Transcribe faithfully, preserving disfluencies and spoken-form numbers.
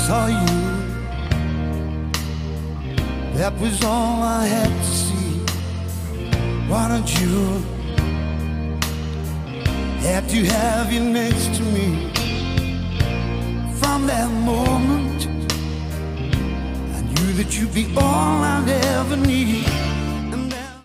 saw you. That was all I had to see. Wanted you, had to have you next to me. From that moment, I knew that you'd be all I'd ever need.